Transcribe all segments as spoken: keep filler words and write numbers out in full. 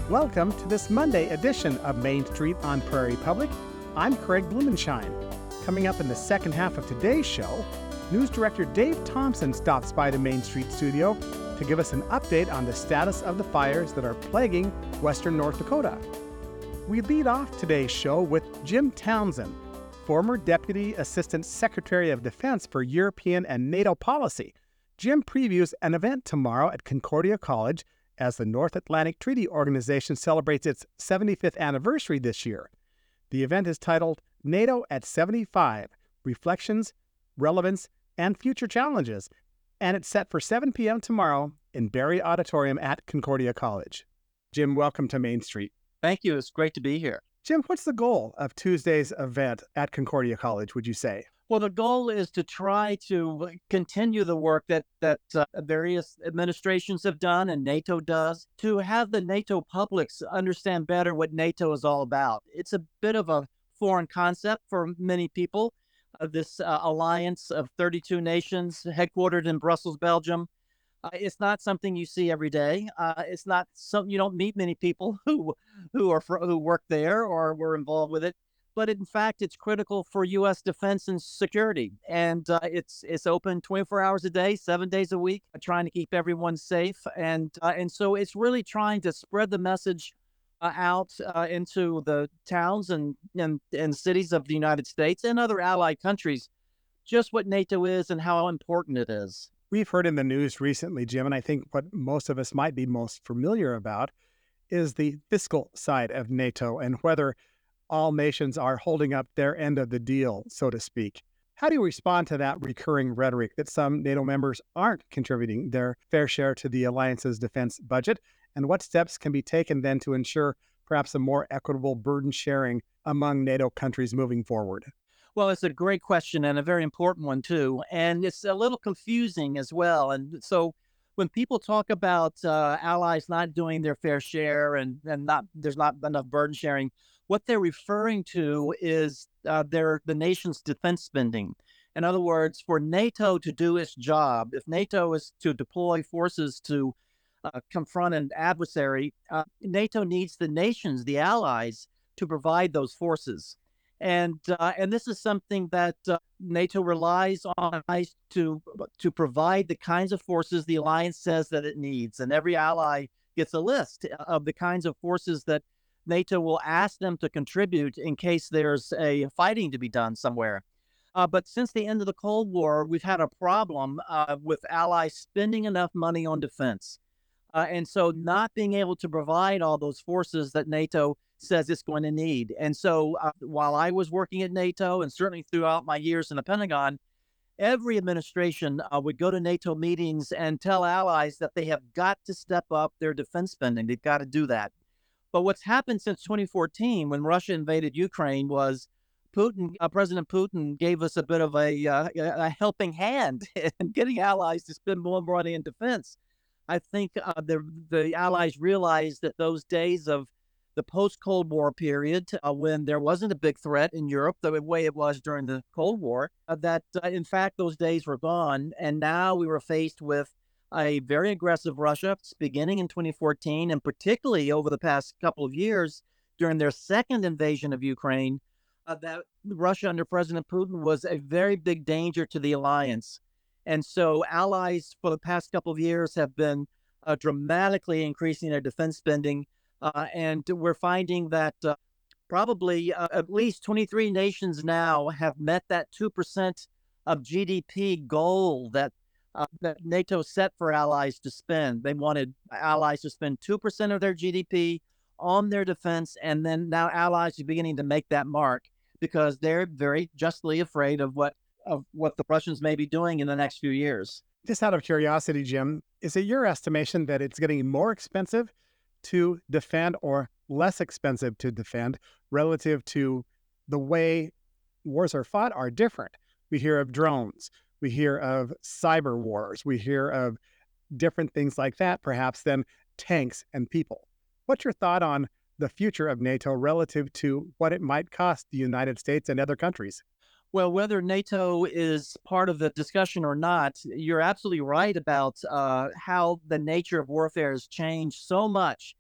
Welcome to this Monday edition of Main Street on Prairie Public. I'm Craig Blumenshine. Coming up in the second half of today's show, News Director Dave Thompson stops by the Main Street studio to give us an update on the status of the fires that are plaguing western North Dakota. We lead off today's show with Jim Townsend, former Deputy Assistant Secretary of Defense for European and NATO Policy. Jim previews an event tomorrow at Concordia College as the North Atlantic Treaty Organization celebrates its seventy-fifth anniversary this year. The event is titled NATO at seventy-five, Reflections, Relevance, and Future Challenges, and it's set for seven p.m. tomorrow in Barry Auditorium at Concordia College. Jim, welcome to Main Street. Thank you. It's great to be here. Jim, what's the goal of Tuesday's event at Concordia College, would you say? Well, the goal is to try to continue the work that, that uh, various administrations have done and NATO does, to have the NATO publics understand better what NATO is all about. It's a bit of a foreign concept for many people, uh, this uh, alliance of thirty-two nations headquartered in Brussels, Belgium. Uh, it's not something you see every day. Uh, it's not something you don't meet many people who who are who work there or were involved with it. But in fact, it's critical for U S defense and security, and uh, it's it's open twenty-four hours a day, seven days a week, trying to keep everyone safe, and uh, and so it's really trying to spread the message uh, out uh, into the towns and, and and cities of the United States and other allied countries, just what NATO is and how important it is. We've heard in the news recently, Jim, and I think what most of us might be most familiar about is the fiscal side of NATO and whether all nations are holding up their end of the deal, so to speak. How do you respond to that recurring rhetoric that some NATO members aren't contributing their fair share to the alliance's defense budget? And what steps can be taken then to ensure perhaps a more equitable burden sharing among NATO countries moving forward? Well, it's a great question and a very important one, too. And it's a little confusing as well. And so when people talk about uh, allies not doing their fair share and, and not there's not enough burden sharing, what they're referring to is uh, their the nation's defense spending. In other words, for NATO to do its job, if NATO is to deploy forces to uh, confront an adversary, uh, NATO needs the nations, the allies, to provide those forces. And uh, and this is something that uh, NATO relies on to to provide the kinds of forces the alliance says that it needs. And every ally gets a list of the kinds of forces that NATO will ask them to contribute in case there's a fighting to be done somewhere. Uh, but since the end of the Cold War, we've had a problem uh, with allies spending enough money on defense. Uh, and so not being able to provide all those forces that NATO says it's going to need. And so uh, while I was working at NATO and certainly throughout my years in the Pentagon, every administration uh, would go to NATO meetings and tell allies that they have got to step up their defense spending. They've got to do that. But what's happened since twenty fourteen, when Russia invaded Ukraine, was Putin, uh, President Putin gave us a bit of a, uh, a helping hand in getting allies to spend more money in defense. I think uh, the the allies realized that those days of the post-Cold War period, uh, when there wasn't a big threat in Europe the way it was during the Cold War, uh, that uh, in fact those days were gone, and now we were faced with a very aggressive Russia beginning in twenty fourteen, and particularly over the past couple of years during their second invasion of Ukraine, uh, that Russia under President Putin was a very big danger to the alliance. And so allies for the past couple of years have been uh, dramatically increasing their defense spending. Uh, and we're finding that uh, probably uh, at least twenty-three nations now have met that two percent of G D P goal that Uh, that NATO set for allies to spend. They wanted allies to spend two percent of their G D P on their defense, and then now allies are beginning to make that mark because they're very justly afraid of what of what the Russians may be doing in the next few years. Just out of curiosity, Jim, is it your estimation that it's getting more expensive to defend or less expensive to defend relative to the way wars are fought are different? We hear of drones. We hear of cyber wars. We hear of different things like that, perhaps, than tanks and people. What's your thought on the future of NATO relative to what it might cost the United States and other countries? Well, whether NATO is part of the discussion or not, you're absolutely right about uh, how the nature of warfare has changed so much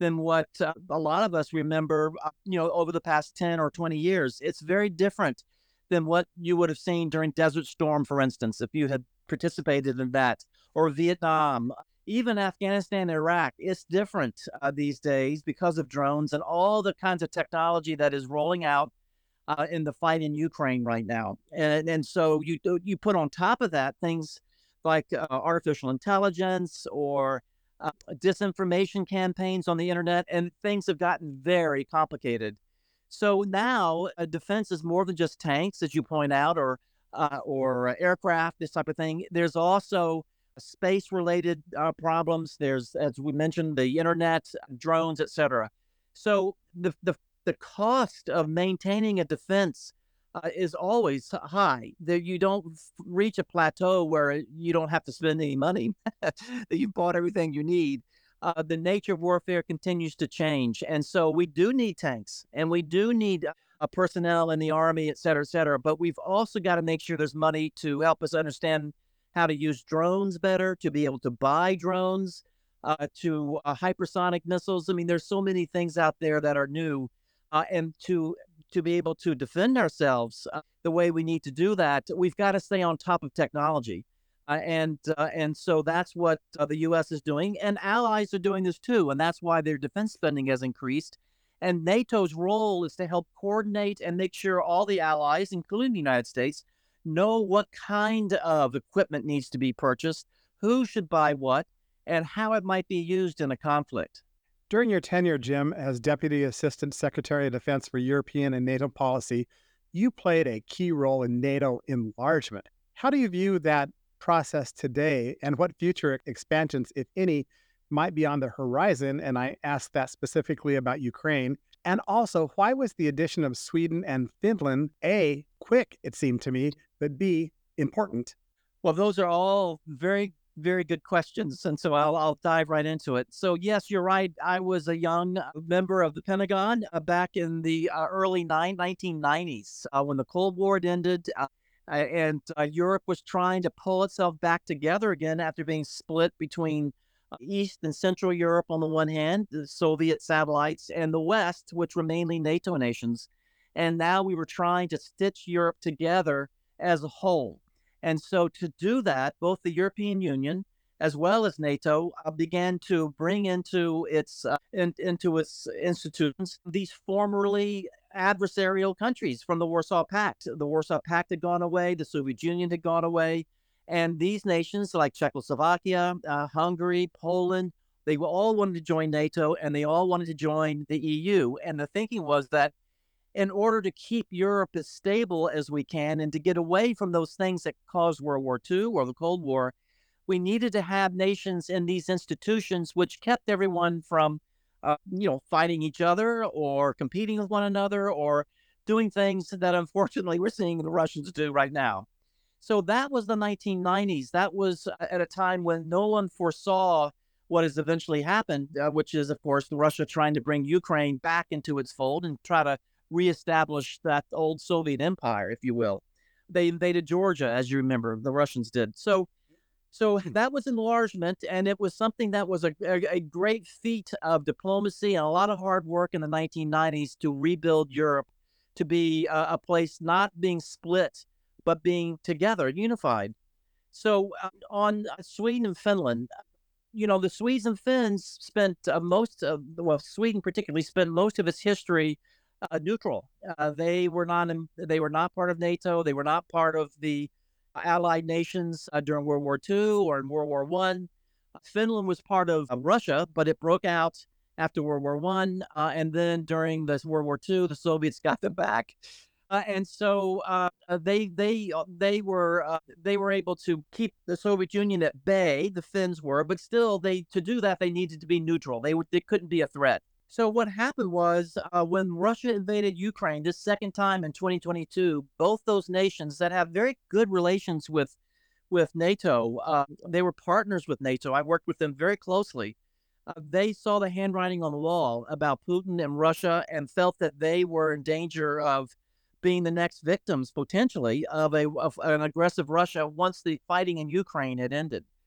than what uh, a lot of us remember, uh, you know, over the past ten or twenty years. It's very different than what you would have seen during Desert Storm, for instance, if you had participated in that, or Vietnam, even Afghanistan, Iraq. It's different uh, these days because of drones and all the kinds of technology that is rolling out uh, in the fight in Ukraine right now. And, and so you, you put on top of that things like uh, artificial intelligence or uh, disinformation campaigns on the internet, and things have gotten very complicated. So now a defense is more than just tanks, as you point out, or uh, or aircraft, this type of thing. There's also space-related uh, problems. There's, as we mentioned, the internet, drones, et cetera. So the the the cost of maintaining a defense uh, is always high. That you don't reach a plateau where you don't have to spend any money. That you've bought everything you need. Uh, the nature of warfare continues to change, and so we do need tanks, and we do need uh, personnel in the army, et cetera, et cetera. But we've also got to make sure there's money to help us understand how to use drones better, to be able to buy drones, uh, to uh, hypersonic missiles. I mean, there's so many things out there that are new, uh, and to to be able to defend ourselves uh, the way we need to do that, we've got to stay on top of technology. Uh, and uh, and so that's what uh, the U S is doing, and allies are doing this too, and that's why their defense spending has increased. And NATO's role is to help coordinate and make sure all the allies, including the United States, know what kind of equipment needs to be purchased, who should buy what, and how it might be used in a conflict. During your tenure, Jim, as Deputy Assistant Secretary of Defense for European and NATO policy, you played a key role in NATO enlargement. How do you view that process today, and what future expansions, if any, might be on the horizon? And I ask that specifically about Ukraine. And also, why was the addition of Sweden and Finland, A, quick, it seemed to me, but B, important? Well, those are all very, very good questions. And so I'll, I'll dive right into it. So, yes, you're right. I was a young member of the Pentagon uh, back in the uh, early nineteen nineties uh, when the Cold War had ended. Uh, and uh, Europe was trying to pull itself back together again after being split between uh, East and Central Europe on the one hand, the Soviet satellites, and the West, which were mainly NATO nations. And now we were trying to stitch Europe together as a whole. And so to do that, both the European Union as well as NATO uh, began to bring into its uh, in, into its institutions these formerly adversarial countries from the Warsaw Pact. The Warsaw Pact had gone away, the Soviet Union had gone away, and these nations like Czechoslovakia, uh, Hungary, Poland, they all wanted to join NATO, and they all wanted to join the E U. And the thinking was that in order to keep Europe as stable as we can and to get away from those things that caused World War Two or the Cold War, we needed to have nations in these institutions which kept everyone from, uh, you know, fighting each other or competing with one another or doing things that unfortunately we're seeing the Russians do right now. So that was the nineteen nineties. That was at a time when no one foresaw what has eventually happened, uh, which is, of course, Russia trying to bring Ukraine back into its fold and try to reestablish that old Soviet empire, if you will. They invaded Georgia, as you remember, the Russians did. So So that was enlargement, and it was something that was a, a, a great feat of diplomacy and a lot of hard work in the nineteen nineties to rebuild Europe to be a, a place not being split, but being together, unified. So uh, on uh, Sweden and Finland, you know, the Swedes and Finns spent uh, most of, well, Sweden particularly spent most of its history uh, neutral. Uh, they were not, in, they were not part of NATO. They were not part of the allied nations uh, during World War Two or in World War One. Finland was part of uh, Russia, but it broke out after World War One, uh, and then during the World War Two, the Soviets got them back, uh, and so uh, they they uh, they were uh, they were able to keep the Soviet Union at bay. The Finns were, but still, they to do that they needed to be neutral. They they couldn't be a threat. So what happened was uh, when Russia invaded Ukraine this second time in twenty twenty-two, both those nations that have very good relations with with NATO, uh, they were partners with NATO. I worked with them very closely. Uh, they saw the handwriting on the wall about Putin and Russia and felt that they were in danger of being the next victims potentially of a of an aggressive Russia once the fighting in Ukraine had ended.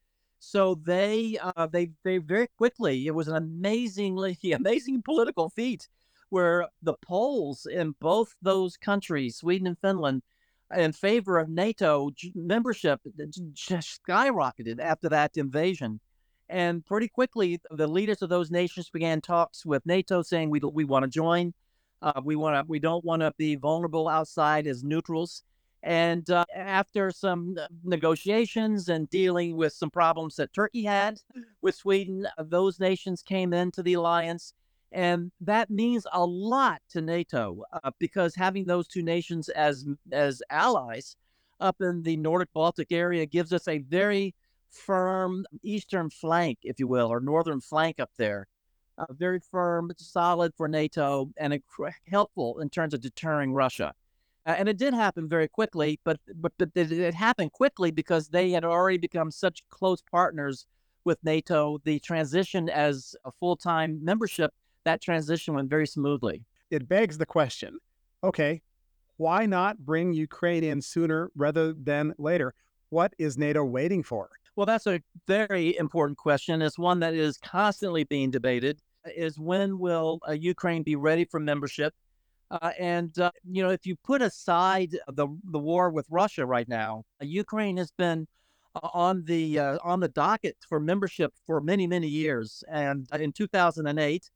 So they uh, they they very quickly, it was an amazingly amazing political feat where the polls in both those countries, Sweden and Finland, in favor of NATO j- membership j- just skyrocketed after that invasion. And pretty quickly, the leaders of those nations began talks with NATO, saying we we want to join. Uh, we want to. We don't want to be vulnerable outside as neutrals. And uh, after some uh, negotiations and dealing with some problems that Turkey had with Sweden, uh, those nations came into the alliance. And that means a lot to NATO uh, because having those two nations as as allies up in the Nordic Baltic area gives us a very firm eastern flank, if you will, or northern flank up there. Uh, very firm, solid for NATO, and incre- helpful in terms of deterring Russia. Uh, and it did happen very quickly, but but, but it, it happened quickly because they had already become such close partners with NATO. The transition as a full time membership, that transition went very smoothly. It begs the question, okay, why not bring Ukraine in sooner rather than later? What is NATO waiting for? Well, that's a very important question. It's one that is constantly being debated. Is when will uh, Ukraine be ready for membership? Uh, and uh, you know, if you put aside the the war with Russia right now, uh, Ukraine has been uh, on the uh, on the docket for membership for many many years. And uh, in two thousand eight,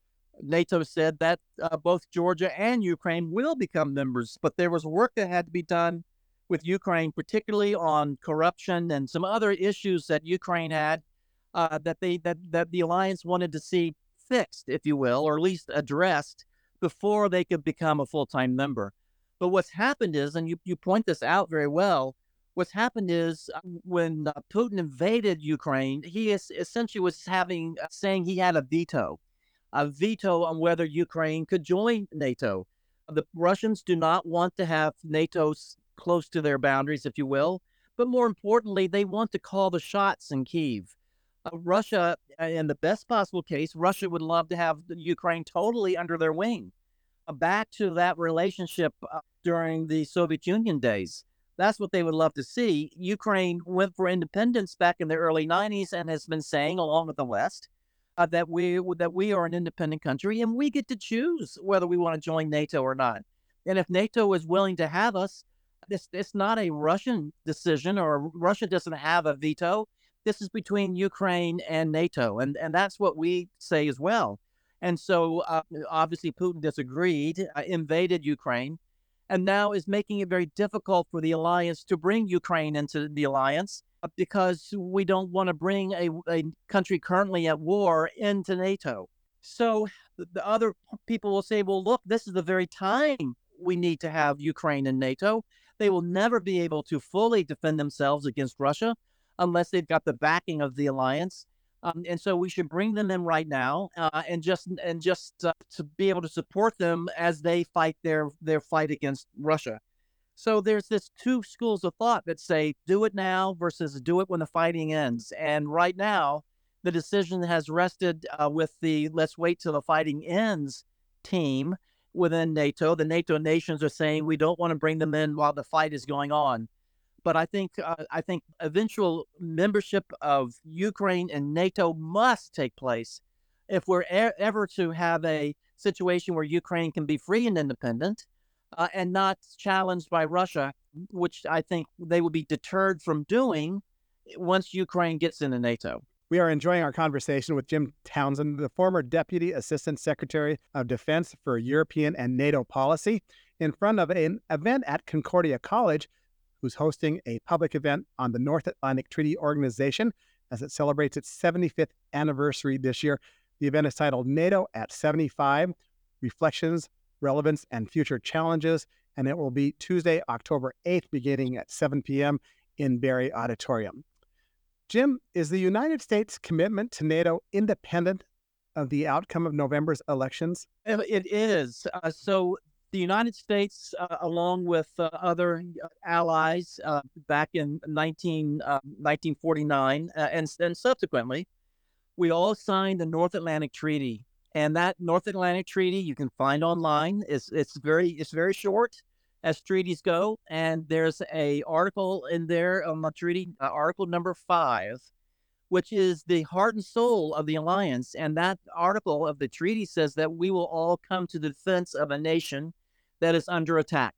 NATO said that uh, both Georgia and Ukraine will become members, but there was work that had to be done with Ukraine, particularly on corruption and some other issues that Ukraine had uh, that they that that the alliance wanted to see fixed, if you will, or at least addressed before they could become a full time member. But what's happened is, and you you point this out very well. What's happened is uh, when uh, Putin invaded Ukraine, he is essentially was having uh, saying he had a veto a veto on whether Ukraine could join NATO. The Russians do not want to have NATO close to their boundaries, if you will, but more importantly, they want to call the shots in Kiev. Uh, Russia, uh, in the best possible case, Russia would love to have Ukraine totally under their wing. Uh, back to that relationship uh, during the Soviet Union days. That's what they would love to see. Ukraine went for independence back in the early nineties and has been saying, along with the West, uh, that we that we are an independent country and we get to choose whether we want to join NATO or not. And if NATO is willing to have us, this it's not a Russian decision, or Russia doesn't have a veto. This is between Ukraine and NATO, and and that's what we say as well. And so uh, obviously Putin disagreed, uh, invaded Ukraine, and now is making it very difficult for the alliance to bring Ukraine into the alliance uh, because we don't want to bring a, a country currently at war into NATO. So the, the other people will say, well, look, this is the very time we need to have Ukraine in NATO. They will never be able to fully defend themselves against Russia unless they've got the backing of the alliance. Um, and so we should bring them in right now, uh, and just and just uh, to be able to support them as they fight their their fight against Russia. So there's this two schools of thought that say do it now versus do it when the fighting ends. And right now, the decision has rested uh, with the let's wait till the fighting ends team within NATO. The NATO nations are saying we don't want to bring them in while the fight is going on. But I think uh, I think eventual membership of Ukraine and NATO must take place if we're e- ever to have a situation where Ukraine can be free and independent uh, and not challenged by Russia, which I think they would be deterred from doing once Ukraine gets into NATO. We are enjoying our conversation with Jim Townsend, the former Deputy Assistant Secretary of Defense for European and NATO Policy, in front of an event at Concordia College, who's hosting a public event on the North Atlantic Treaty Organization as it celebrates its seventy-fifth anniversary this year. The event is titled NATO at seventy-five, Reflections, Relevance, and Future Challenges, and it will be Tuesday, October eighth, beginning at seven p.m. in Barry Auditorium. Jim, is the United States' commitment to NATO independent of the outcome of November's elections? Uh, It is. Uh, so the United States, uh, along with uh, other uh, allies uh, back in nineteen, uh, nineteen forty-nine uh, and, and subsequently, we all signed the North Atlantic Treaty. And that North Atlantic Treaty you can find online. It's, it's very it's very short as treaties go. And there's a article in there on the treaty, uh, article number five, which is the heart and soul of the alliance. And that article of the treaty says that we will all come to the defense of a nation that is under attack.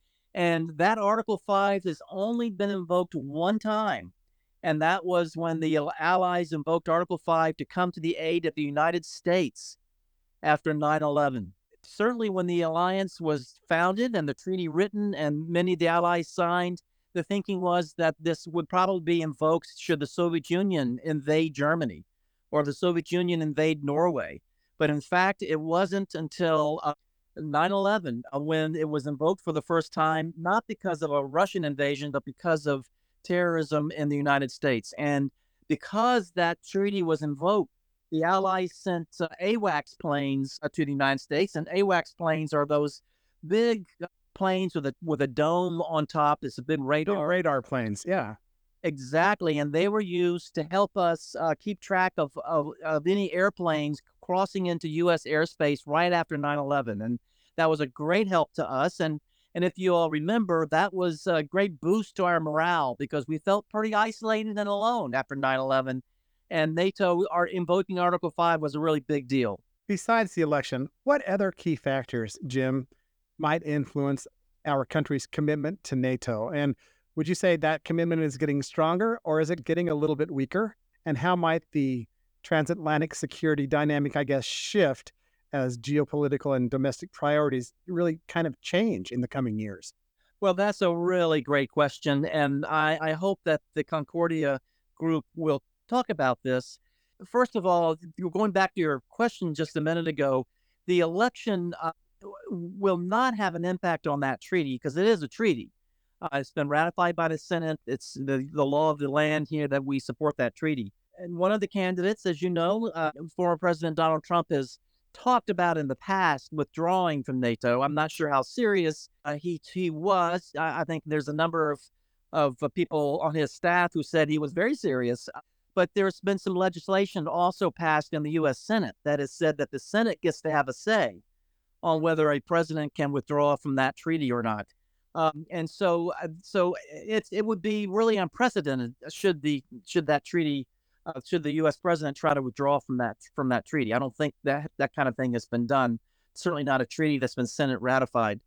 And that Article five has only been invoked one time. And that was when the Allies invoked Article five to come to the aid of the United States after nine eleven. Certainly, when the alliance was founded and the treaty written and many of the Allies signed, the thinking was that this would probably be invoked should the Soviet Union invade Germany or the Soviet Union invade Norway. But in fact, it wasn't until uh, nine eleven uh, when it was invoked for the first time, not because of a Russian invasion, but because of terrorism in the United States. And because that treaty was invoked, the Allies sent uh, AWACS planes uh, to the United States, and AWACS planes are those big uh, planes with a with a dome on top. It's a big radar. Oh, radar planes, yeah. Exactly, and they were used to help us uh, keep track of, of of any airplanes crossing into U S airspace right after nine eleven, and that was a great help to us. And and if you all remember, that was a great boost to our morale because we felt pretty isolated and alone after nine eleven. And NATO, our invoking Article five was a really big deal. Besides the election, what other key factors, Jim, might influence our country's commitment to NATO? And would you say that commitment is getting stronger or is it getting a little bit weaker? And how might the transatlantic security dynamic, I guess, shift as geopolitical and domestic priorities really kind of change in the coming years? Well, that's a really great question. And I, I hope that the Concordia group will talk about this. First of all, going back to your question just a minute ago, the election uh, will not have an impact on that treaty because it is a treaty. Uh, it's been ratified by the Senate. It's the, the law of the land here that we support that treaty. And one of the candidates, as you know, uh, former President Donald Trump has talked about in the past withdrawing from NATO. I'm not sure how serious uh, he he was. I, I think there's a number of of uh, people on his staff who said he was very serious. But there's been some legislation also passed in the U S Senate that has said that the Senate gets to have a say on whether a president can withdraw from that treaty or not. Um, and so, uh, so it's it would be really unprecedented should the should that treaty uh, should the U S president try to withdraw from that from that treaty. I don't think that that kind of thing has been done. Certainly not a treaty that's been Senate ratified.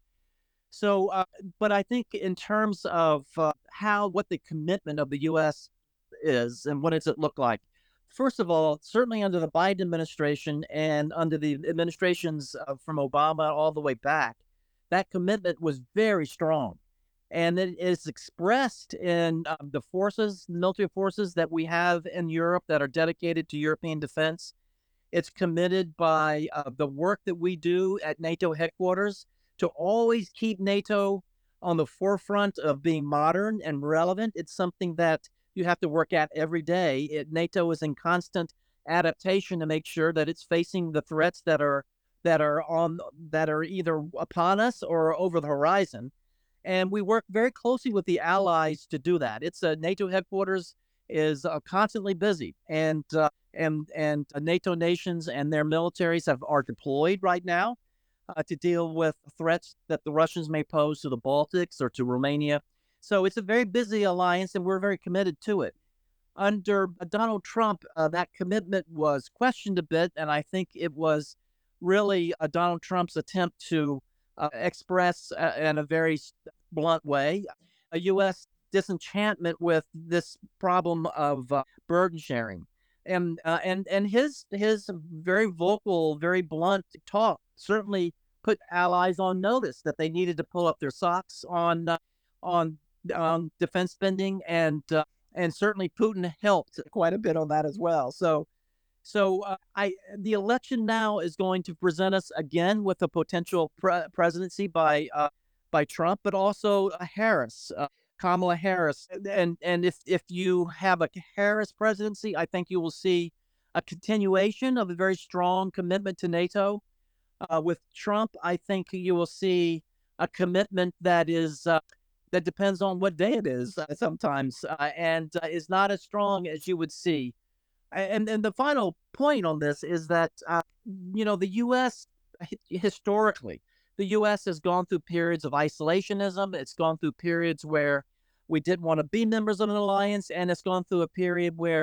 So, uh, but I think in terms of uh, how what the commitment of the U S is and what does it look like? First of all, certainly under the Biden administration and under the administrations uh, from Obama all the way back, that commitment was very strong. And it is expressed in uh, the forces, military forces that we have in Europe that are dedicated to European defense. It's committed by uh, the work that we do at NATO headquarters to always keep NATO on the forefront of being modern and relevant. It's something that you have to work at every day. It, NATO is in constant adaptation to make sure that it's facing the threats that are that are on that are either upon us or over the horizon. And we work very closely with the allies to do that. It's a NATO headquarters is uh, constantly busy, and uh, and and uh, NATO nations and their militaries have are deployed right now uh, to deal with threats that the Russians may pose to the Baltics or to Romania. So it's a very busy alliance, and we're very committed to it. Under Donald Trump, uh, that commitment was questioned a bit, and I think it was really uh, Donald Trump's attempt to uh, express uh, in a very blunt way a U S disenchantment with this problem of uh, burden sharing, and uh, and and his his very vocal, very blunt talk certainly put allies on notice that they needed to pull up their socks on uh, on on defense spending, and uh, and certainly Putin helped quite a bit on that as well. So. So uh, I, the election now is going to present us again with a potential pre- presidency by uh, by Trump, but also uh, Harris, uh, Kamala Harris. And and if if you have a Harris presidency, I think you will see a continuation of a very strong commitment to NATO. Uh, with Trump, I think you will see a commitment that is uh, that depends on what day it is uh, sometimes, uh, and uh, is not as strong as you would see. And and the final point on this is that uh, you know the U S historically, the U S has gone through periods of isolationism. It's gone through periods where we didn't want to be members of an alliance, and it's gone through a period where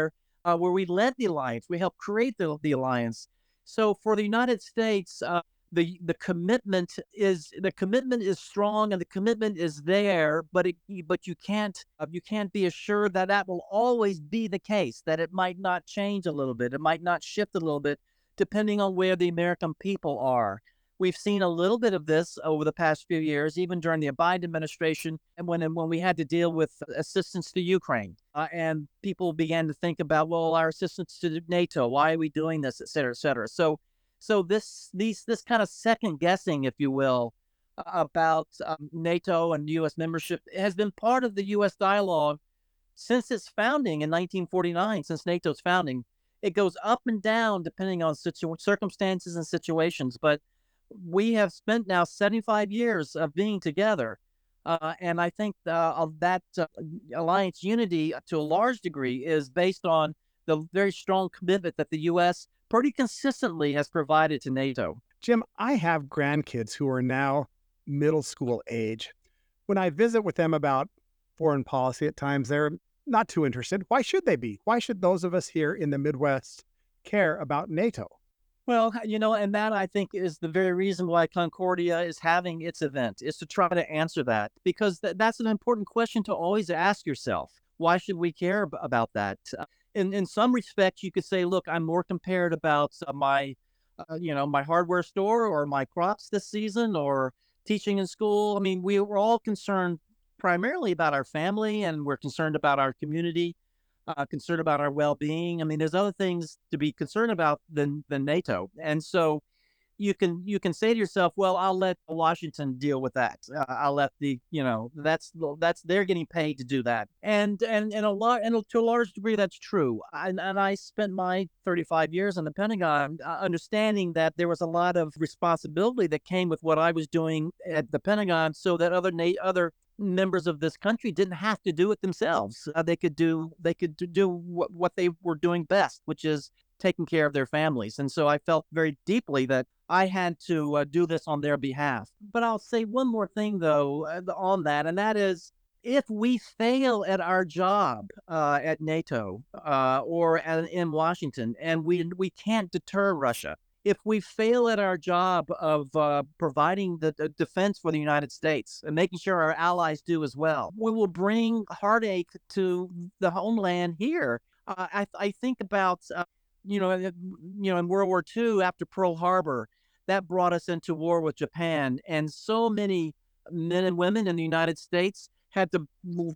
uh, where we led the alliance. We helped create the, the alliance. So for the United States, uh, the the commitment is the commitment is strong and the commitment is there, but it, but you can't uh, you can't be assured that that will always be the case. That it might not change a little bit, it might not shift a little bit, depending on where the American people are. We've seen a little bit of this over the past few years, even during the Biden administration, and when when we had to deal with assistance to Ukraine, uh, and people began to think about, well, our assistance to NATO, why are we doing this, et cetera, et cetera. So, so this these this kind of second guessing, if you will, uh, about um, NATO and U S membership has been part of the U S dialogue since its founding in nineteen forty-nine, since NATO's founding. It goes up and down depending on situ- circumstances and situations, but we have spent now seventy-five years of being together. Uh, and I think uh, of that uh, alliance unity uh, to a large degree is based on the very strong commitment that the U S pretty consistently has provided to NATO. Jim, I have grandkids who are now middle school age. When I visit with them about foreign policy at times, they're not too interested. Why should they be? Why should those of us here in the Midwest care about NATO? Well, you know, and that I think is the very reason why Concordia is having its event, is to try to answer that, because th- that's an important question to always ask yourself. Why should we care ab- about that? Uh, in in some respects, you could say, look, I'm more compared about uh, my, uh, you know, my hardware store or my crops this season or teaching in school. I mean, we were all concerned primarily about our family, and we're concerned about our community, uh, concerned about our well-being. I mean, there's other things to be concerned about than than NATO, and so you can you can say to yourself, well, I'll let Washington deal with that. Uh, I'll let the you know that's that's they're getting paid to do that, and and and a lot and to a large degree that's true. And and I spent my thirty-five years in the Pentagon, uh, understanding that there was a lot of responsibility that came with what I was doing at the Pentagon, so that other na- other members of this country didn't have to do it themselves. Uh, they could do they could do what, what they were doing best, which is taking care of their families. And so I felt very deeply that I had to uh, do this on their behalf. But I'll say one more thing, though, uh, on that, and that is if we fail at our job uh, at NATO uh, or at, in Washington, and we we can't deter Russia, if we fail at our job of uh, providing the, the defense for the United States and making sure our allies do as well, we will bring heartache to the homeland here. Uh, I, I think about, uh, you know, you know, in World War Two, after Pearl Harbor, that brought us into war with Japan, and so many men and women in the United States had to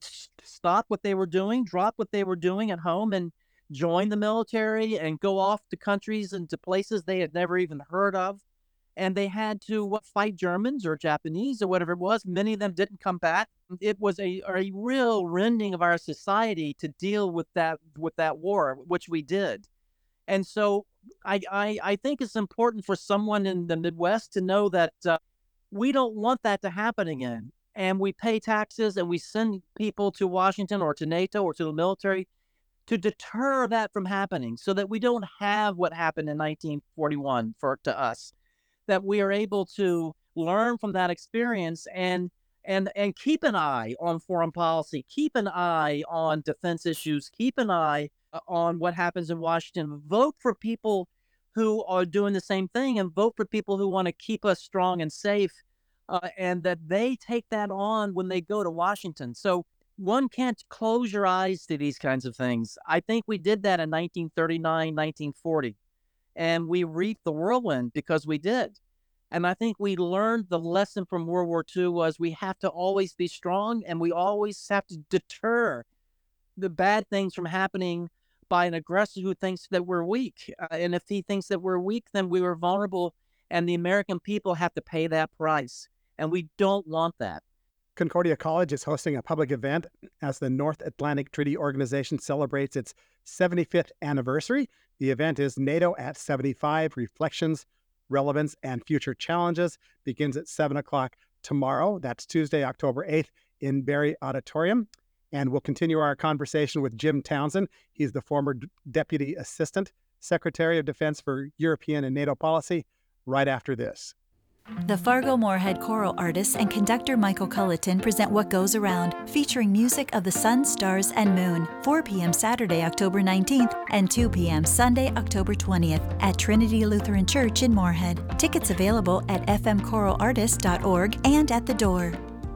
stop what they were doing, drop what they were doing at home, and join the military and go off to countries and to places they had never even heard of. And they had to what, fight Germans or Japanese or whatever it was. Many of them didn't come back. It was a, a real rending of our society to deal with that with that war, which we did. And so I, I, I think it's important for someone in the Midwest to know that uh, we don't want that to happen again. And we pay taxes and we send people to Washington or to NATO or to the military to deter that from happening, so that we don't have what happened in nineteen forty-one for to us, that we are able to learn from that experience and and and keep an eye on foreign policy, keep an eye on defense issues, keep an eye uh, on what happens in Washington. Vote for people who are doing the same thing, and vote for people who want to keep us strong and safe, uh, and that they take that on when they go to Washington. So one can't close your eyes to these kinds of things. I think we did that in nineteen thirty-nine, nineteen forty, and we reaped the whirlwind because we did. And I think we learned the lesson from World War Two was we have to always be strong, and we always have to deter the bad things from happening by an aggressor who thinks that we're weak. Uh, and if he thinks that we're weak, then we were vulnerable, and the American people have to pay that price. And we don't want that. Concordia College is hosting a public event as the North Atlantic Treaty Organization celebrates its seventy-fifth anniversary. The event is NATO at seventy-five, Reflections, Relevance, and Future Challenges. Begins at seven o'clock tomorrow. That's Tuesday, October eighth in Barry Auditorium. And we'll continue our conversation with Jim Townsend. He's the former D- Deputy Assistant Secretary of Defense for European and NATO Policy right after this. The Fargo Moorhead choral artists and conductor Michael Culleton present What Goes Around, featuring music of the sun, stars, and moon, four p.m. Saturday, October nineteenth, and two p.m. Sunday, October twentieth, at Trinity Lutheran Church in Moorhead. Tickets available at f m choral artist dot org and at the door.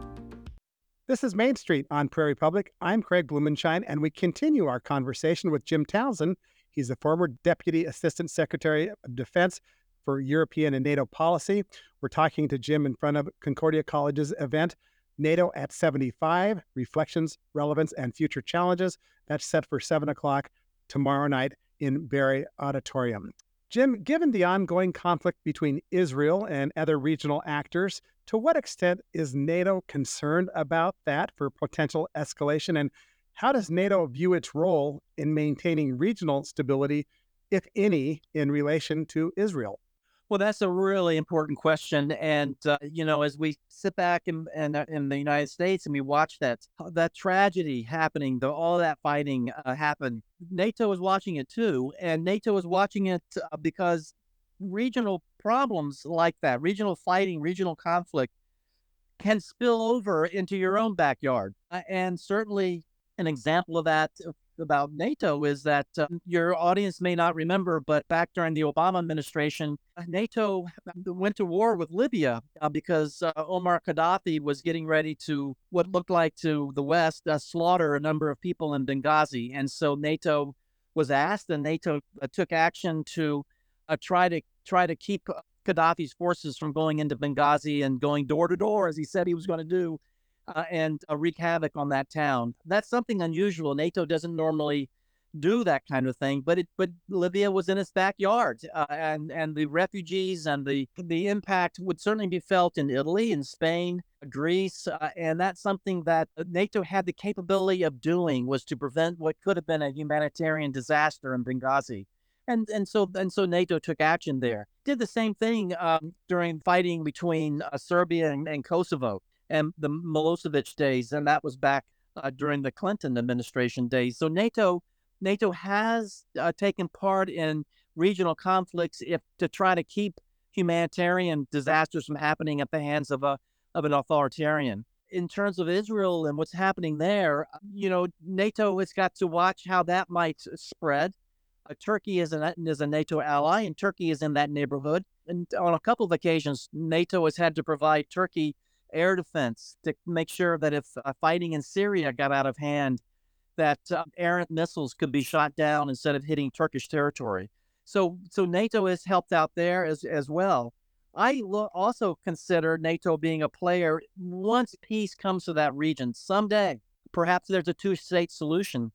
This is Main Street on Prairie Public. I'm Craig Blumenshine, and we continue our conversation with Jim Townsend. He's the former Deputy Assistant Secretary of Defense for European and NATO policy. We're talking to Jim in front of Concordia College's event, NATO at seventy-five, Reflections, Relevance, and Future Challenges. That's set for seven o'clock tomorrow night in Barry Auditorium. Jim, given the ongoing conflict between Israel and other regional actors, to what extent is NATO concerned about that for potential escalation? And how does NATO view its role in maintaining regional stability, if any, in relation to Israel? Well, that's a really important question. And, uh, you know, as we sit back in, in, in the United States and we watch that that tragedy happening, the, all that fighting uh, happen, NATO is watching it too. And NATO is watching it uh, because regional problems like that, regional fighting, regional conflict can spill over into your own backyard. Uh, and certainly an example of that about NATO is that uh, your audience may not remember, but back during the Obama administration, NATO went to war with Libya uh, because uh, Omar Gaddafi was getting ready to, what looked like to the West, uh, slaughter a number of people in Benghazi. And so NATO was asked, and NATO uh, took action to uh, try to try to keep Gaddafi's forces from going into Benghazi and going door to door, as he said he was going to do. Uh, and uh, wreak havoc on that town. That's something unusual. NATO doesn't normally do that kind of thing, but it, but Libya was in its backyard, uh, and and the refugees and the the impact would certainly be felt in Italy, in Spain, Greece, uh, and that's something that NATO had the capability of doing, was to prevent what could have been a humanitarian disaster in Benghazi. And and so and so NATO took action there. Did the same thing um, during fighting between uh, Serbia and, and Kosovo, and the Milosevic days, and that was back uh, during the Clinton administration days. So NATO, NATO has uh, taken part in regional conflicts if to try to keep humanitarian disasters from happening at the hands of a of an authoritarian. In terms of Israel and what's happening there, you know, NATO has got to watch how that might spread. Uh, Turkey is a is a NATO ally, and Turkey is in that neighborhood. And on a couple of occasions, NATO has had to provide Turkey air defense to make sure that if uh, fighting in Syria got out of hand, that uh, errant missiles could be shot down instead of hitting Turkish territory. So, so NATO has helped out there as as well. I lo- also consider NATO being a player once peace comes to that region someday. Perhaps there's a two-state solution,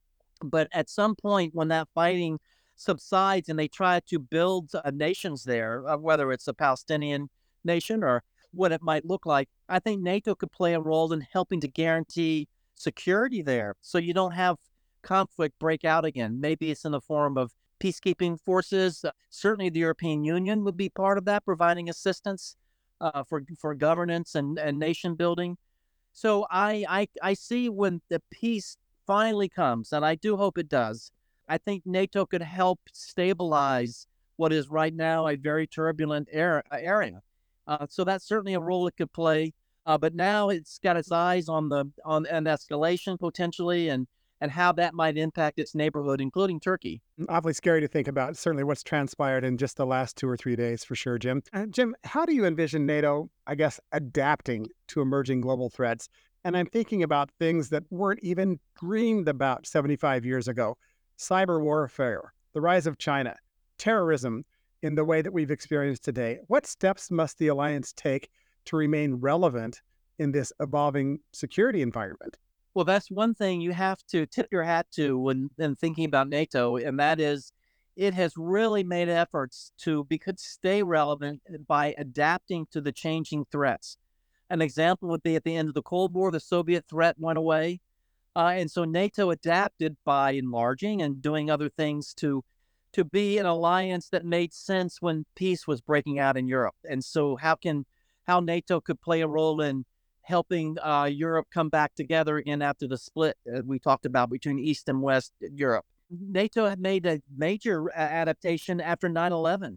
but at some point when that fighting subsides and they try to build uh, nations there, uh, whether it's a Palestinian nation or what it might look like, I think NATO could play a role in helping to guarantee security there so you don't have conflict break out again. Maybe it's in the form of peacekeeping forces. Uh, certainly the European Union would be part of that, providing assistance uh, for for governance and, and nation building. So I, I I see when the peace finally comes, and I do hope it does, I think NATO could help stabilize what is right now a very turbulent era, area. Uh, so that's certainly a role it could play. Uh, but now it's got its eyes on the on an escalation potentially, and and how that might impact its neighborhood, including Turkey. Awfully scary to think about, certainly what's transpired in just the last two or three days for sure, Jim. Uh, Jim, how do you envision NATO, I guess, adapting to emerging global threats? And I'm thinking about things that weren't even dreamed about seventy-five years ago. Cyber warfare, the rise of China, terrorism in the way that we've experienced today. What steps must the alliance take to remain relevant in this evolving security environment? Well, that's one thing you have to tip your hat to when, when thinking about NATO, and that is it has really made efforts to be, could stay relevant by adapting to the changing threats. An example would be at the end of the Cold War, the Soviet threat went away. Uh, and so NATO adapted by enlarging and doing other things to to be an alliance that made sense when peace was breaking out in Europe. And so how can how NATO could play a role in helping uh, Europe come back together again after the split uh, we talked about between East and West Europe. NATO had made a major uh, adaptation after nine eleven.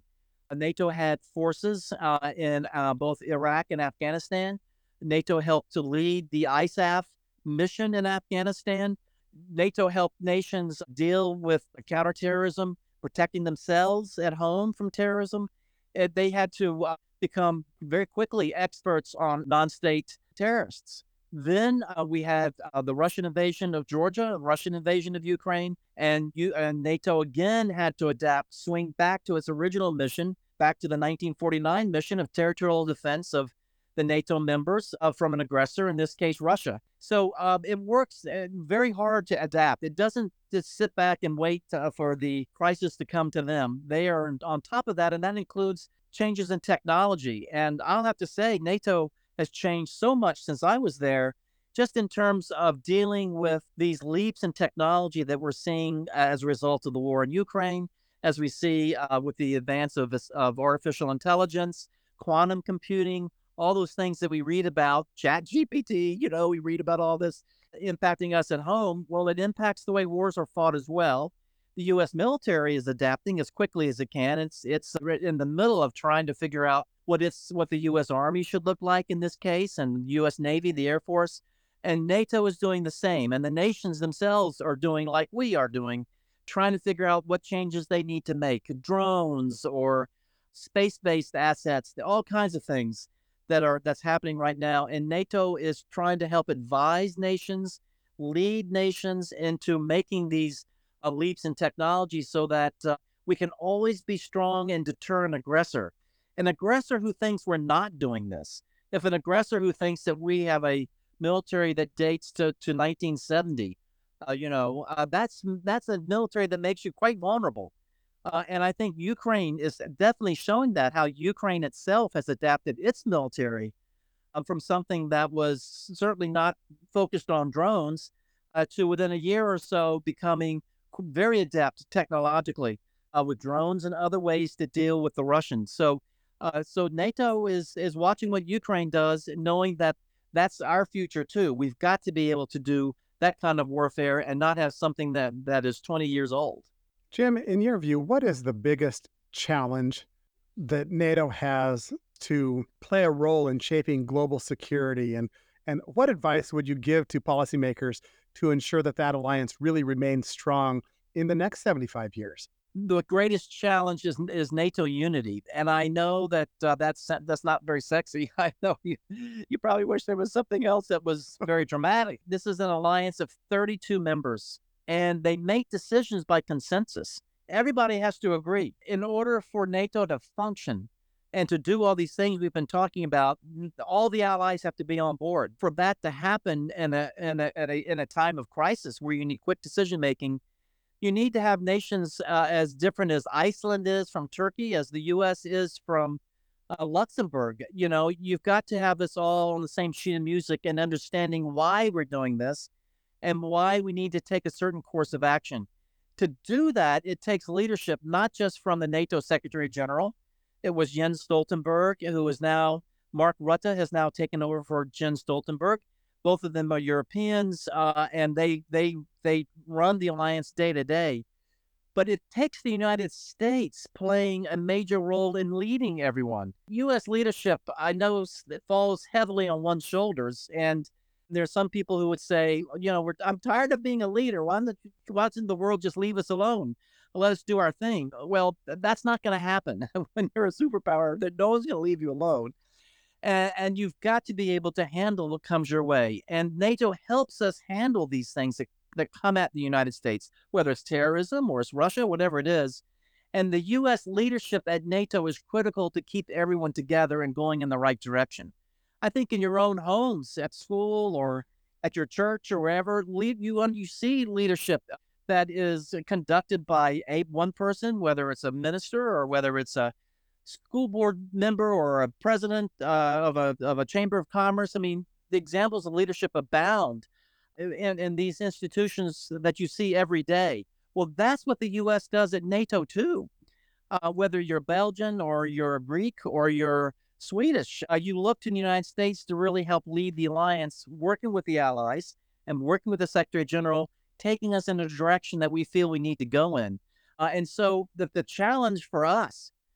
NATO had forces uh, in uh, both Iraq and Afghanistan. NATO helped to lead the I S A F mission in Afghanistan. NATO helped nations deal with counterterrorism, protecting themselves at home from terrorism. Uh, They had to uh, become very quickly experts on non-state terrorists. Then uh, we had uh, the Russian invasion of Georgia, Russian invasion of Ukraine, and, you, and NATO again had to adapt, swing back to its original mission, back to the nineteen forty-nine mission of territorial defense of the NATO members uh, from an aggressor, in this case, Russia. So um, it works uh, very hard to adapt. It doesn't just sit back and wait uh, for the crisis to come to them. They are on top of that, and that includes changes in technology. And I'll have to say, NATO has changed so much since I was there, just in terms of dealing with these leaps in technology that we're seeing as a result of the war in Ukraine, as we see uh, with the advance of, of artificial intelligence, quantum computing, all those things that we read about, Chat G P T, you know, we read about all this impacting us at home. Well, it impacts the way wars are fought as well. The U S military is adapting as quickly as it can. It's it's in the middle of trying to figure out what it's what the U S Army should look like in this case, and U S Navy, the Air Force, and NATO is doing the same. And the nations themselves are doing like we are doing, trying to figure out what changes they need to make, drones or space-based assets, all kinds of things that are that's happening right now. And NATO is trying to help advise nations, lead nations into making these uh, leaps in technology so that uh, we can always be strong and deter an aggressor. An aggressor who thinks we're not doing this, if an aggressor who thinks that we have a military that dates to, to nineteen seventy, uh, you know, uh, that's that's a military that makes you quite vulnerable. Uh, and I think Ukraine is definitely showing that, how Ukraine itself has adapted its military uh, from something that was certainly not focused on drones uh, to within a year or so becoming very adept technologically uh, with drones and other ways to deal with the Russians. So, uh, so NATO is is watching what Ukraine does, knowing that that's our future too. We've got to be able to do that kind of warfare and not have something that that is twenty years old. Jim, in your view, what is the biggest challenge that NATO has to play a role in shaping global security? And, and what advice would you give to policymakers to ensure that that alliance really remains strong in the next seventy-five years? The greatest challenge is is NATO unity, and I know that uh, that's that's not very sexy. I know you you probably wish there was something else that was very dramatic. This is an alliance of thirty-two members, and they make decisions by consensus. Everybody has to agree. In order for NATO to function and to do all these things we've been talking about, all the allies have to be on board. For that to happen in a in a, in a, in a time of crisis where you need quick decision making, you need to have nations uh, as different as Iceland is from Turkey, as the U S is from uh, Luxembourg. You know, you've got to have us all on the same sheet of music and understanding why we're doing this and why we need to take a certain course of action. To do that, it takes leadership, not just from the NATO Secretary General. It was Jens Stoltenberg, who is now, Mark Rutte has now taken over for Jens Stoltenberg. Both of them are Europeans, uh, and they they they run the alliance day to day. But it takes the United States playing a major role in leading everyone. U S leadership, I know, it falls heavily on one's shoulders, and there's some people who would say, you know, we're, I'm tired of being a leader. Why don't, why doesn't the world just leave us alone? Let us do our thing. Well, that's not going to happen. When you're a superpower, that no one's going to leave you alone. And, and you've got to be able to handle what comes your way. And NATO helps us handle these things that, that come at the United States, whether it's terrorism or it's Russia, whatever it is. And the U S leadership at NATO is critical to keep everyone together and going in the right direction. I think in your own homes, at school or at your church or wherever, lead, you, you see leadership that is conducted by a one person, whether it's a minister or whether it's a school board member or a president uh, of a of a chamber of commerce. I mean, the examples of leadership abound in, in these institutions that you see every day. Well, that's what the U S does at NATO too. Uh, whether you're Belgian or you're Greek or you're Swedish, uh, you look to the United States to really help lead the alliance, working with the allies and working with the Secretary General, taking us in a direction that we feel we need to go in. Uh, and so the, the challenge for us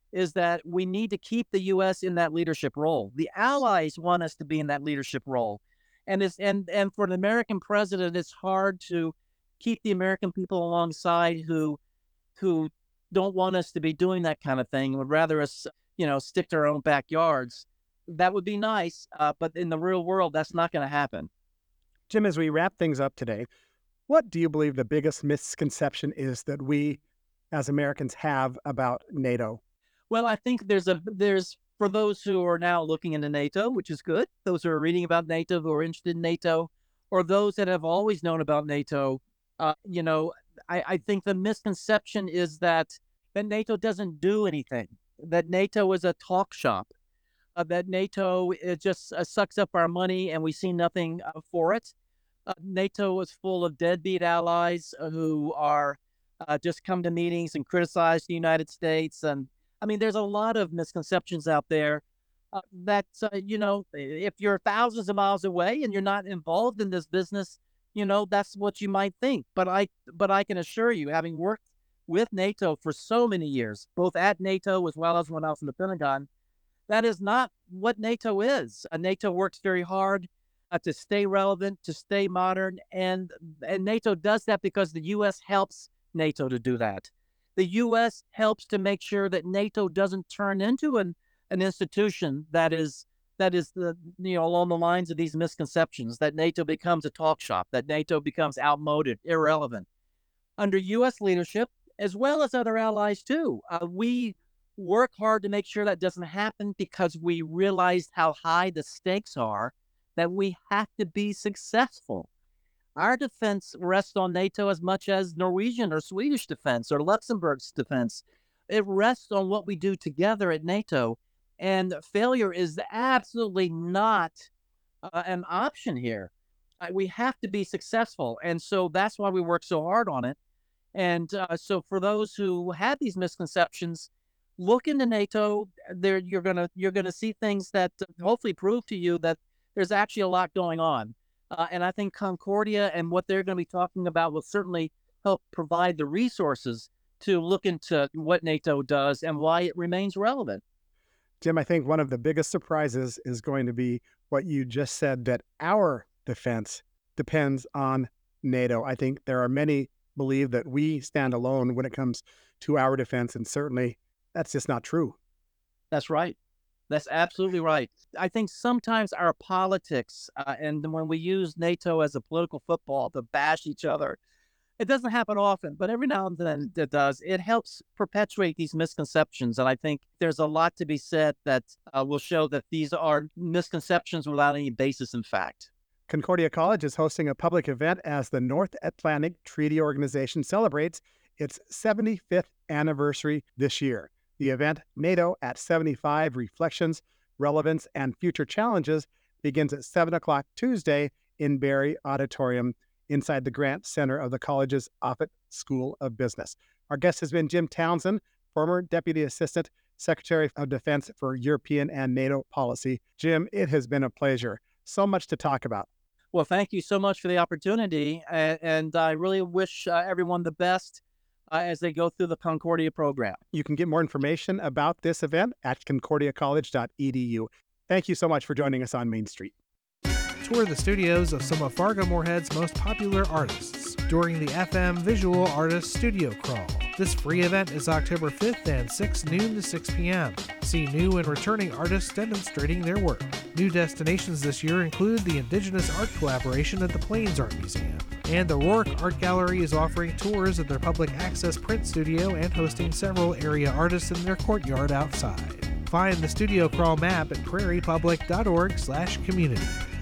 is that we need to keep the U S in that leadership role. The allies want us to be in that leadership role. And it's and and for an American president, it's hard to keep the American people alongside who who don't want us to be doing that kind of thing, would rather us, you know, stick to our own backyards. That would be nice, uh, but in the real world, that's not going to happen. Jim, as we wrap things up today, what do you believe the biggest misconception is that we as Americans have about NATO? Well, I think there's a there's for those who are now looking into NATO, which is good, those who are reading about NATO, who are interested in NATO, or those that have always known about NATO, uh, you know, I, I think the misconception is that that NATO doesn't do anything, that NATO is a talk shop, uh, that NATO it just uh, sucks up our money and we see nothing uh, for it. Uh, NATO is full of deadbeat allies uh, who are uh, just come to meetings and criticize the United States. And I mean, there's a lot of misconceptions out there uh, that, uh, you know, if you're thousands of miles away and you're not involved in this business, you know, that's what you might think. But I, but I can assure you, having worked with NATO for so many years, both at NATO as well as when I was in the Pentagon, that is not what NATO is. Uh, NATO works very hard uh, to stay relevant, to stay modern, and and NATO does that because the U S helps NATO to do that. The U S helps to make sure that NATO doesn't turn into an, an institution that is that is the you know along the lines of these misconceptions, that NATO becomes a talk shop, that NATO becomes outmoded, irrelevant. Under U S leadership, as well as other allies too, uh, we work hard to make sure that doesn't happen because we realized how high the stakes are, that we have to be successful. Our defense rests on NATO as much as Norwegian or Swedish defense or Luxembourg's defense. It rests on what we do together at NATO. And failure is absolutely not uh, an option here. Uh, we have to be successful. And so that's why we work so hard on it. And uh, so for those who have these misconceptions, look into NATO. There, you're gonna you're gonna see things that hopefully prove to you that there's actually a lot going on. Uh, and I think Concordia and what they're going to be talking about will certainly help provide the resources to look into what NATO does and why it remains relevant. Jim, I think one of the biggest surprises is going to be what you just said, that our defense depends on NATO. I think there are many believe that we stand alone when it comes to our defense, and certainly that's just not true. That's right. That's absolutely right. I think sometimes our politics, uh, and when we use NATO as a political football to bash each other, it doesn't happen often, but every now and then it does. It helps perpetuate these misconceptions. And I think there's a lot to be said that uh, will show that these are misconceptions without any basis in fact. Concordia College is hosting a public event as the North Atlantic Treaty Organization celebrates its seventy-fifth anniversary this year. The event, NATO at seventy-five, Reflections, Relevance, and Future Challenges, begins at seven o'clock Tuesday in Barry Auditorium inside the Grant Center of the college's Offutt School of Business. Our guest has been Jim Townsend, former Deputy Assistant Secretary of Defense for European and NATO Policy. Jim, it has been a pleasure. So much to talk about. Well, thank you so much for the opportunity, and, and I really wish uh, everyone the best Uh, as they go through the Concordia program. You can get more information about this event at concordia college dot e d u. Thank you so much for joining us on Main Street. Tour the studios of some of Fargo Moorhead's most popular artists during the F M Visual Artists Studio Crawl. This free event is October fifth and sixth, noon to six p.m. See new and returning artists demonstrating their work. New destinations this year include the Indigenous Art Collaboration at the Plains Art Museum. And the Rourke Art Gallery is offering tours of their public access print studio and hosting several area artists in their courtyard outside. Find the Studio Crawl map at prairie public dot org slash community.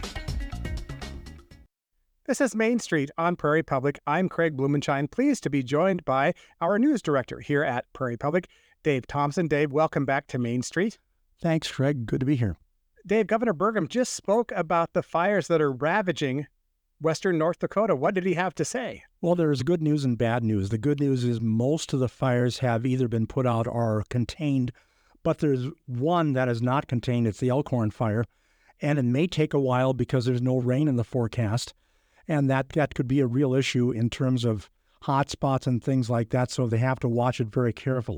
This is Main Street on Prairie Public. I'm Craig Blumenshine, pleased to be joined by our news director here at Prairie Public, Dave Thompson. Dave, welcome back to Main Street. Thanks, Craig. Good to be here. Dave, Governor Burgum just spoke about the fires that are ravaging western North Dakota. What did he have to say? Well, there's good news and bad news. The good news is most of the fires have either been put out or contained, but there's one that is not contained. It's the Elkhorn fire, and it may take a while because there's no rain in the forecast, and that, that could be a real issue in terms of hot spots and things like that, so they have to watch it very carefully.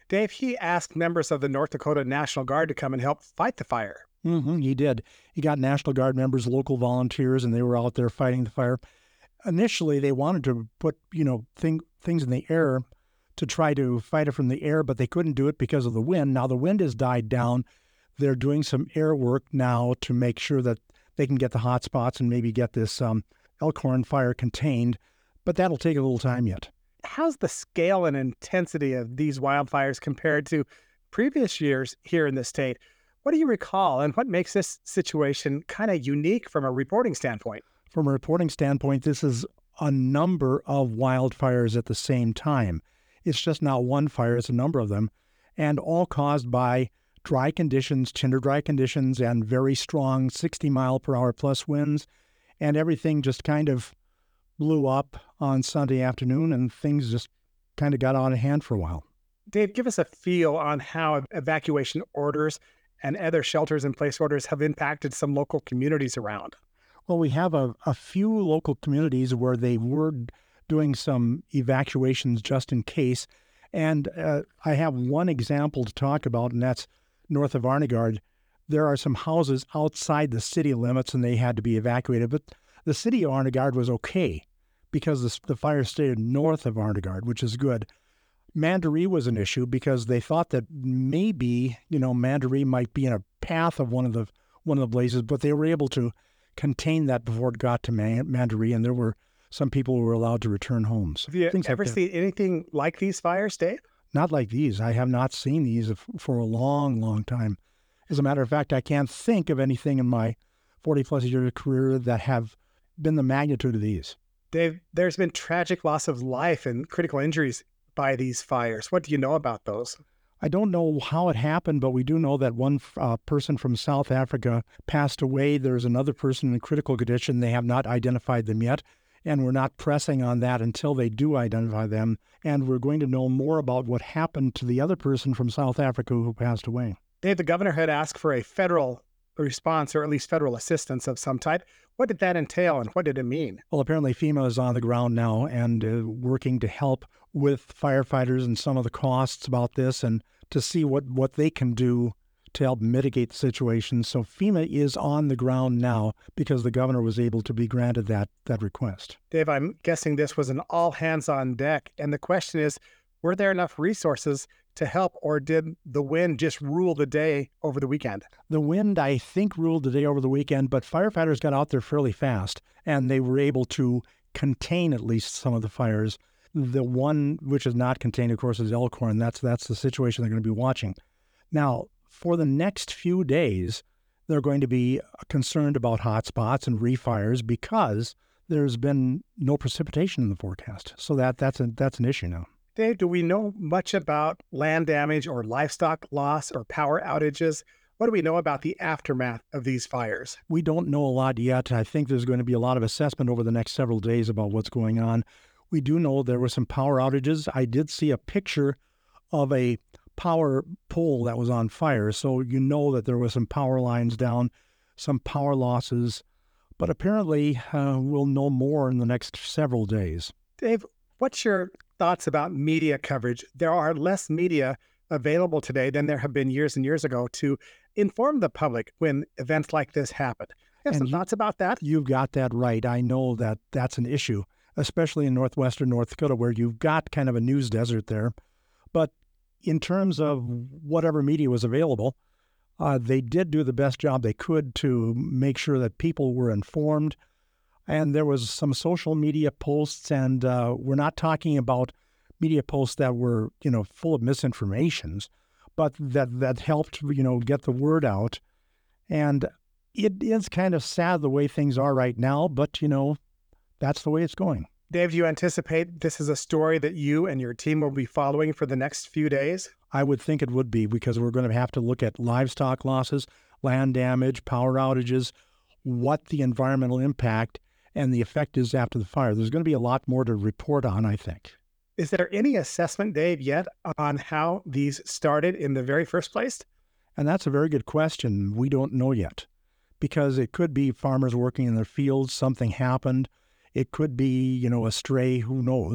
Dave, he asked members of the North Dakota National Guard to come and help fight the fire. Mm-hmm, he did. He got National Guard members, local volunteers, and they were out there fighting the fire. Initially, they wanted to put, you know, thing, things in the air to try to fight it from the air, but they couldn't do it because of the wind. Now the wind has died down. They're doing some air work now to make sure that they can get the hot spots and maybe get this um, Elkhorn fire contained, but that'll take a little time yet. How's the scale and intensity of these wildfires compared to previous years here in the state? What do you recall, and what makes this situation kind of unique from a reporting standpoint? From a reporting standpoint, this is a number of wildfires at the same time. It's just not one fire, it's a number of them, and all caused by dry conditions, tinder dry conditions, and very strong sixty mile per hour plus winds, and everything just kind of blew up on Sunday afternoon, and things just kind of got out of hand for a while. Dave, give us a feel on how evacuation orders and other shelters in place orders have impacted some local communities around. Well, we have a, a few local communities where they were doing some evacuations just in case. And uh, I have one example to talk about, and that's north of Arnegard. There are some houses outside the city limits, and they had to be evacuated. But the city of Arnegard was okay because the, the fire stayed north of Arnegard, which is good. Mandaree was an issue because they thought that maybe, you know, Mandaree might be in a path of one of the one of the blazes, but they were able to contain that before it got to Man- Mandaree, and there were some people who were allowed to return homes. Have you Things ever like seen anything like these fires, Dave? Not like these. I have not seen these for a long, long time. As a matter of fact, I can't think of anything in my forty-plus year career that have been the magnitude of these. Dave, there's been tragic loss of life and critical injuries by these fires. What do you know about those? I don't know how it happened, but we do know that one uh, person from South Africa passed away. There's another person in critical condition. They have not identified them yet, and we're not pressing on that until they do identify them. And we're going to know more about what happened to the other person from South Africa who passed away. Dave, the governor had asked for a federal response, or at least federal assistance of some type. What did that entail, and what did it mean? Well, apparently FEMA is on the ground now and uh, working to help with firefighters and some of the costs about this, and to see what, what they can do to help mitigate the situation. So FEMA is on the ground now because the governor was able to be granted that, that request. Dave, I'm guessing this was an all hands on deck. And the question is, were there enough resources to help, or did the wind just rule the day over the weekend? The wind, I think, ruled the day over the weekend, but firefighters got out there fairly fast, and they were able to contain at least some of the fires. The one which is not contained, of course, is Elkhorn. That's that's the situation they're going to be watching. Now, for the next few days, they're going to be concerned about hot spots and refires because there's been no precipitation in the forecast. So that that's a, that's an issue now. Dave, do we know much about land damage or livestock loss or power outages? What do we know about the aftermath of these fires? We don't know a lot yet. I think there's going to be a lot of assessment over the next several days about what's going on. We do know there were some power outages. I did see a picture of a power pole that was on fire, so you know that there were some power lines down, some power losses. But apparently, uh, we'll know more in the next several days. Dave, what's your thoughts about media coverage? There are less media available today than there have been years and years ago to inform the public when events like this happen. You have And some thoughts about that? You've got that right. I know that that's an issue, especially in northwestern North Dakota, where you've got kind of a news desert there. But in terms of whatever media was available, uh, they did do the best job they could to make sure that people were informed. And there was some social media posts, and uh, we're not talking about media posts that were, you know, full of misinformations, but that, that helped, you know, get the word out. And it is kind of sad the way things are right now, but, you know, that's the way it's going. Dave, do you anticipate this is a story that you and your team will be following for the next few days? I would think it would be, because we're going to have to look at livestock losses, land damage, power outages, what the environmental impact and the effect is after the fire. There's going to be a lot more to report on, I think. Is there any assessment, Dave, yet on how these started in the very first place? And that's a very good question. We don't know yet, because it could be farmers working in their fields, something happened. It could be, you know, a stray, who knows.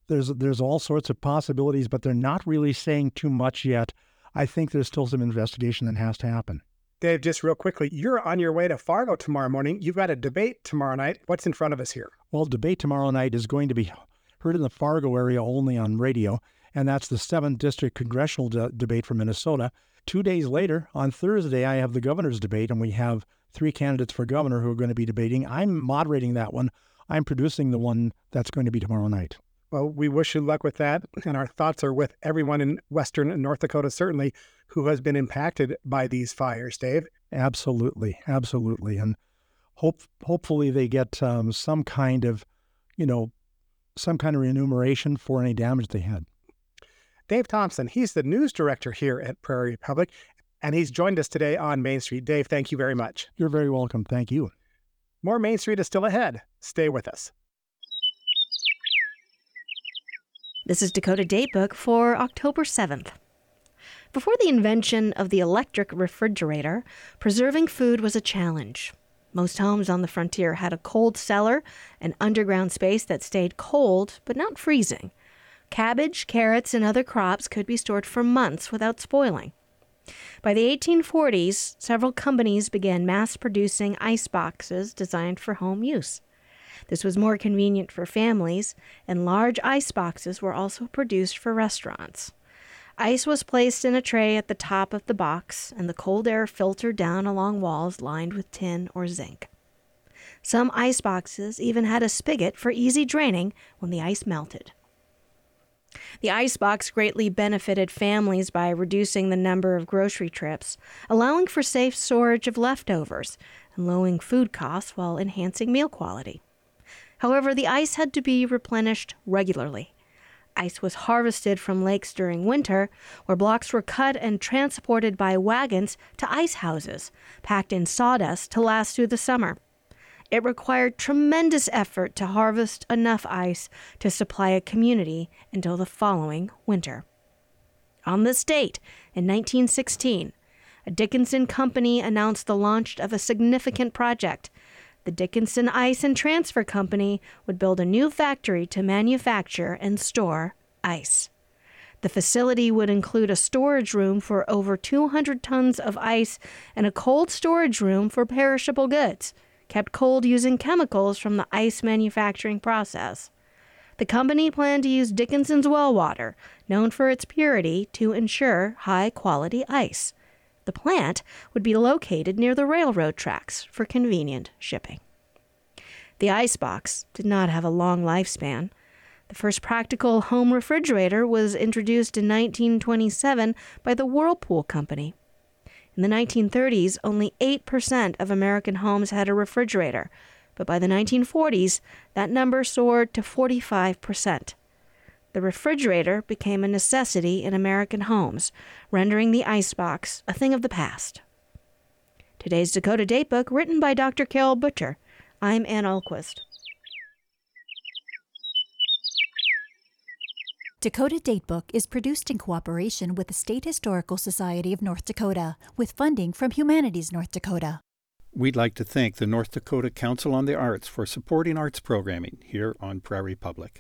There's there's all sorts of possibilities, but they're not really saying too much yet. I think there's still some investigation that has to happen. Dave, just real quickly, you're on your way to Fargo tomorrow morning. You've got a debate tomorrow night. What's in front of us here? Well, debate tomorrow night is going to be heard in the Fargo area only on radio, and that's the seventh District Congressional de- debate for Minnesota. Two days later, on Thursday, I have the governor's debate, and we have three candidates for governor who are going to be debating. I'm moderating that one. I'm producing the one that's going to be tomorrow night. Well, we wish you luck with that, and our thoughts are with everyone in Western and North Dakota, certainly, who has been impacted by these fires, Dave. Absolutely, absolutely. And hope hopefully they get um, some kind of, you know, some kind of remuneration for any damage they had. Dave Thompson, he's the news director here at Prairie Public, and he's joined us today on Main Street. Dave, thank you very much. You're very welcome. Thank you. More Main Street is still ahead. Stay with us. This is Dakota Datebook for October seventh. Before the invention of the electric refrigerator, preserving food was a challenge. Most homes on the frontier had a cold cellar, an underground space that stayed cold but not freezing. Cabbage, carrots, and other crops could be stored for months without spoiling. By the eighteen forties, several companies began mass-producing ice boxes designed for home use. This was more convenient for families, and large ice boxes were also produced for restaurants. Ice was placed in a tray at the top of the box, and the cold air filtered down along walls lined with tin or zinc. Some ice boxes even had a spigot for easy draining when the ice melted. The icebox greatly benefited families by reducing the number of grocery trips, allowing for safe storage of leftovers, and lowering food costs while enhancing meal quality. However, the ice had to be replenished regularly. Ice was harvested from lakes during winter, where blocks were cut and transported by wagons to ice houses, packed in sawdust to last through the summer. It required tremendous effort to harvest enough ice to supply a community until the following winter. On this date, in nineteen sixteen, a Dickinson company announced the launch of a significant project. The Dickinson Ice and Transfer Company would build a new factory to manufacture and store ice. The facility would include a storage room for over two hundred tons of ice and a cold storage room for perishable goods, kept cold using chemicals from the ice manufacturing process. The company planned to use Dickinson's well water, known for its purity, to ensure high-quality ice. The plant would be located near the railroad tracks for convenient shipping. The icebox did not have a long lifespan. The first practical home refrigerator was introduced in nineteen twenty-seven by the Whirlpool Company. In the nineteen thirties, only eight percent of American homes had a refrigerator, but by the nineteen forties, that number soared to forty-five percent. The refrigerator became a necessity in American homes, rendering the icebox a thing of the past. Today's Dakota Datebook, written by Doctor Carol Butcher. I'm Ann Alquist. Dakota Datebook is produced in cooperation with the State Historical Society of North Dakota, with funding from Humanities North Dakota. We'd like to thank the North Dakota Council on the Arts for supporting arts programming here on Prairie Public.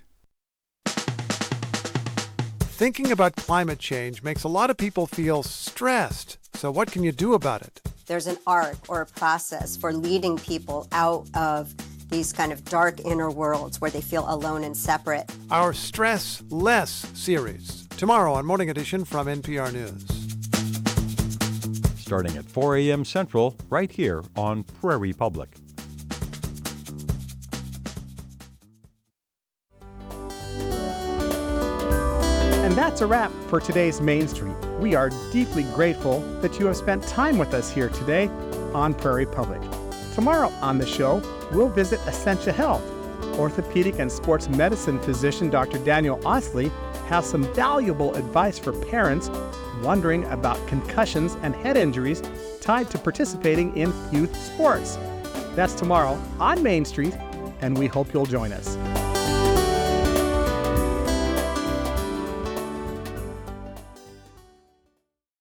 Thinking about climate change makes a lot of people feel stressed. So what can you do about it? There's an arc or a process for leading people out of these kind of dark inner worlds where they feel alone and separate. Our Stress Less series, tomorrow on Morning Edition from N P R News. Starting at four a.m. Central, right here on Prairie Public. And that's a wrap for today's Main Street. We are deeply grateful that you have spent time with us here today on Prairie Public. Tomorrow on the show, we'll visit Essentia Health. Orthopedic and sports medicine physician Doctor Daniel Osley has some valuable advice for parents wondering about concussions and head injuries tied to participating in youth sports. That's tomorrow on Main Street, and we hope you'll join us.